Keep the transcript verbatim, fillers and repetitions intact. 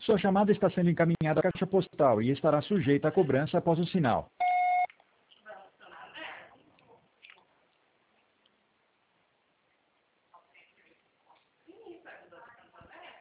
Sua chamada está sendo encaminhada à caixa postal e estará sujeita à cobrança após o sinal.